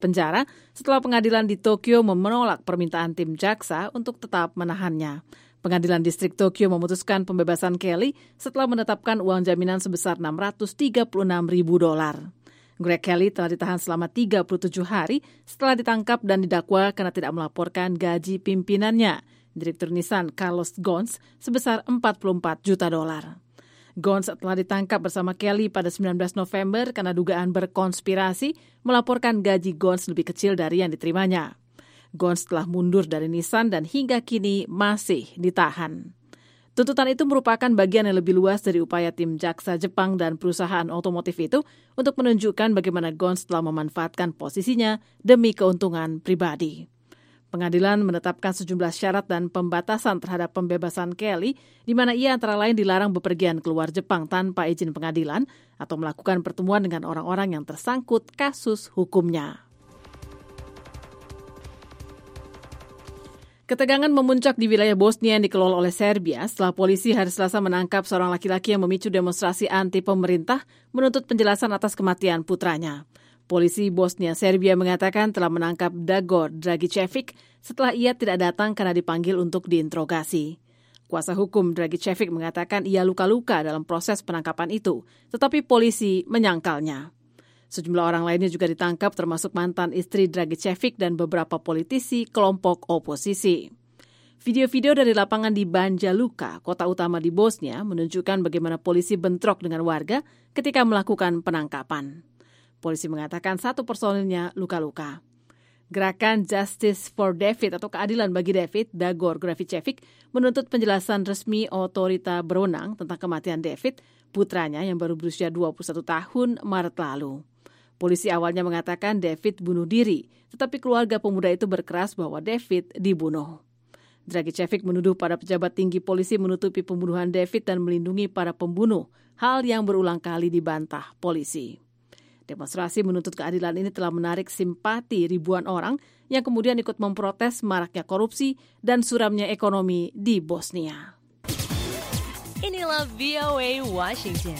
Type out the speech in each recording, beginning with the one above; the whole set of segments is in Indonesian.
penjara setelah pengadilan di Tokyo menolak permintaan tim jaksa untuk tetap menahannya. Pengadilan Distrik Tokyo memutuskan pembebasan Kelly setelah menetapkan uang jaminan sebesar $636.000. Greg Kelly telah ditahan selama 37 hari setelah ditangkap dan didakwa karena tidak melaporkan gaji pimpinannya, Direktur Nissan Carlos Ghosn, sebesar $44 juta. Ghosn telah ditangkap bersama Kelly pada 19 November karena dugaan berkonspirasi melaporkan gaji Ghosn lebih kecil dari yang diterimanya. Ghosn telah mundur dari Nissan dan hingga kini masih ditahan. Tuntutan itu merupakan bagian yang lebih luas dari upaya tim jaksa Jepang dan perusahaan otomotif itu untuk menunjukkan bagaimana Ghosn telah memanfaatkan posisinya demi keuntungan pribadi. Pengadilan menetapkan sejumlah syarat dan pembatasan terhadap pembebasan Kelly, di mana ia antara lain dilarang bepergian keluar Jepang tanpa izin pengadilan atau melakukan pertemuan dengan orang-orang yang tersangkut kasus hukumnya. Ketegangan memuncak di wilayah Bosnia yang dikelola oleh Serbia setelah polisi hari Selasa menangkap seorang laki-laki yang memicu demonstrasi anti pemerintah menuntut penjelasan atas kematian putranya. Polisi Bosnia-Serbia mengatakan telah menangkap Dagor Dragicevic setelah ia tidak datang karena dipanggil untuk diinterogasi. Kuasa hukum Dragicevic mengatakan ia luka-luka dalam proses penangkapan itu, tetapi polisi menyangkalnya. Sejumlah orang lainnya juga ditangkap termasuk mantan istri Dragicevic dan beberapa politisi kelompok oposisi. Video-video dari lapangan di Banja Luka, kota utama di Bosnia, menunjukkan bagaimana polisi bentrok dengan warga ketika melakukan penangkapan. Polisi mengatakan satu personilnya luka-luka. Gerakan Justice for David atau keadilan bagi David, Dagor Dragicevic, menuntut penjelasan resmi otorita berwenang tentang kematian David, putranya yang baru berusia 21 tahun Maret lalu. Polisi awalnya mengatakan David bunuh diri, tetapi keluarga pemuda itu berkeras bahwa David dibunuh. Dragicevic menuduh para pejabat tinggi polisi menutupi pembunuhan David dan melindungi para pembunuh, hal yang berulang kali dibantah polisi. Demonstrasi menuntut keadilan ini telah menarik simpati ribuan orang yang kemudian ikut memprotes maraknya korupsi dan suramnya ekonomi di Bosnia. Inilah VOA Washington.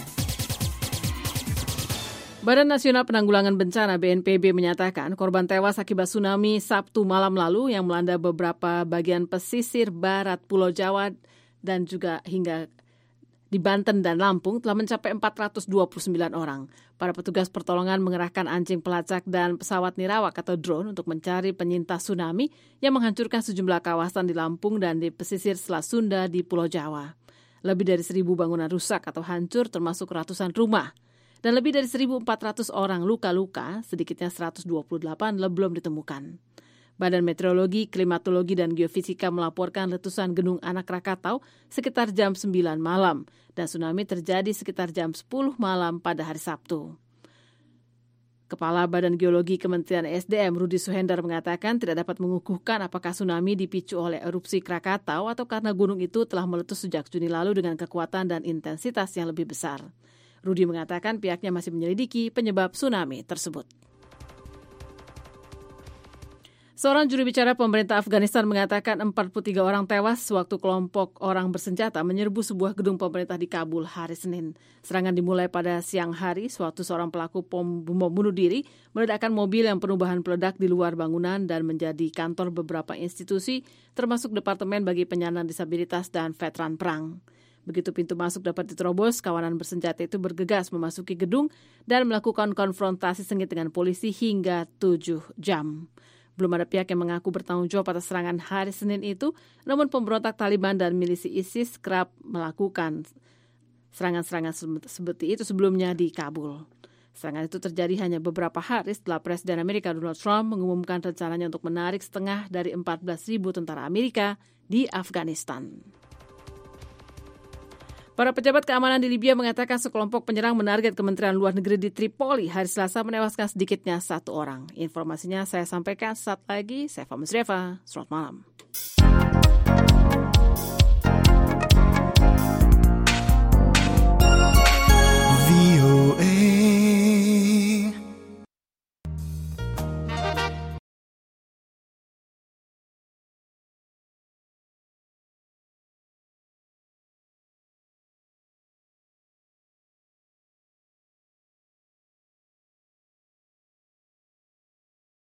Badan Nasional Penanggulangan Bencana BNPB menyatakan korban tewas akibat tsunami Sabtu malam lalu yang melanda beberapa bagian pesisir barat Pulau Jawa dan juga hingga di Banten dan Lampung telah mencapai 429 orang. Para petugas pertolongan mengerahkan anjing pelacak dan pesawat nirawak atau drone untuk mencari penyintas tsunami yang menghancurkan sejumlah kawasan di Lampung dan di pesisir Selat Sunda di Pulau Jawa. Lebih dari 1.000 bangunan rusak atau hancur termasuk ratusan rumah. Dan lebih dari 1.400 orang luka-luka, sedikitnya 128 belum ditemukan. Badan Meteorologi, Klimatologi, dan Geofisika melaporkan letusan Gunung Anak Rakatau sekitar jam 9 malam dan tsunami terjadi sekitar jam 10 malam pada hari Sabtu. Kepala Badan Geologi Kementerian SDM Rudi Suhendar mengatakan tidak dapat mengukuhkan apakah tsunami dipicu oleh erupsi Krakatau atau karena gunung itu telah meletus sejak Juni lalu dengan kekuatan dan intensitas yang lebih besar. Rudi mengatakan pihaknya masih menyelidiki penyebab tsunami tersebut. Seorang juru bicara pemerintah Afghanistan mengatakan 43 orang tewas sewaktu kelompok orang bersenjata menyerbu sebuah gedung pemerintah di Kabul hari Senin. Serangan dimulai pada siang hari sewaktu seorang pelaku bom bunuh diri meledakkan mobil yang penuh bahan peledak di luar bangunan dan menjadi kantor beberapa institusi termasuk Departemen bagi Penyandang Disabilitas dan Veteran Perang. Begitu pintu masuk dapat diterobos, kawanan bersenjata itu bergegas memasuki gedung dan melakukan konfrontasi sengit dengan polisi hingga 7 jam. Belum ada pihak yang mengaku bertanggung jawab atas serangan hari Senin itu, namun pemberontak Taliban dan milisi ISIS kerap melakukan serangan-serangan seperti itu sebelumnya di Kabul. Serangan itu terjadi hanya beberapa hari setelah Presiden Amerika Donald Trump mengumumkan rencananya untuk menarik setengah dari 14.000 tentara Amerika di Afghanistan. Para pejabat keamanan di Libya mengatakan sekelompok penyerang menarget Kementerian Luar Negeri di Tripoli hari Selasa menewaskan sedikitnya 1 orang. Informasinya saya sampaikan saat lagi. Saya Fahmi Sreva. Selamat malam.